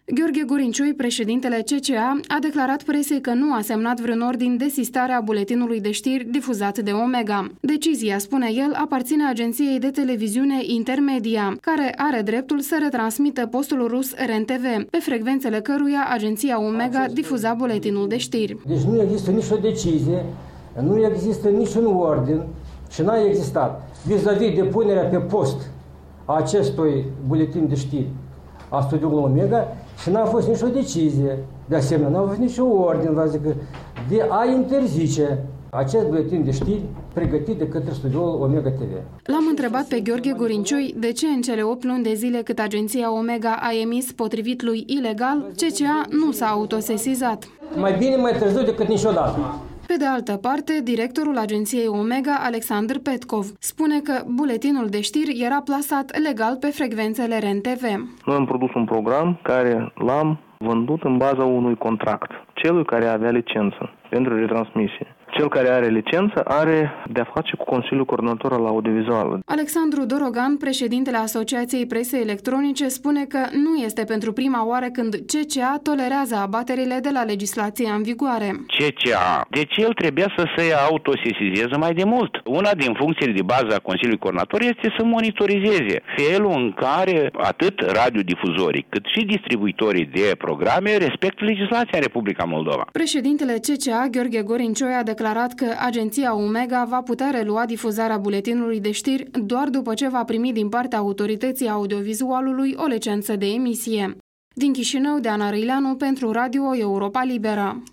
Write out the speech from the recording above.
Gheorghe Gorincioi, președintele CCA, a declarat presei că nu a semnat vreun ordin de sistare a buletinului de știri difuzat de Omega. Decizia, spune el, aparține agenției de televiziune Intermedia, care are dreptul să retransmită postul rus REN-TV, pe frecvențele căruia agenția Omega difuza buletinul de știri. Deci nu există nicio decizie, nu există niciun ordin și n-a existat vis-a-vis de punerea pe post a acestui buletin de știri a studioului Omega și n-a fost nicio decizie, de asemenea, n-a fost nicio ordin, de a interzice acest buletin de știri pregătit de către studioul Omega TV. L-am întrebat pe Gheorghe Gorincioi de ce în cele 8 luni de zile cât agenția Omega a emis potrivit lui ilegal, CCA nu s-a autosesizat. Mai bine mai târziu decât niciodată. Pe de altă parte, directorul agenției Omega, Alexandru Petkov, spune că buletinul de știri era plasat legal pe frecvențele REN-TV. Noi am produs un program care l-am vândut în baza unui contract, celui care avea licență pentru retransmisie. Cel care are licență are de-a face cu Consiliul Coordonator al Audiovizual. Alexandru Dorogan, președintele Asociației Presei Electronice, spune că nu este pentru prima oară când CCA tolerează abaterile de la legislația în vigoare. CCA, deci el trebuia să se autosesizeze mai de mult. Una din funcțiile de bază a Consiliului Coordonator este să monitorizeze felul în care atât radiodifuzorii cât și distribuitorii de programe respectă legislația în Republica Moldova. Președintele CCA, Gheorghe Gorincioi, a declarat că agenția Omega va putea relua difuzarea buletinului de știri doar după ce va primi din partea autorității audiovizualului o licență de emisie. Din Chișinău, Deana Răileanu pentru Radio Europa Liberă.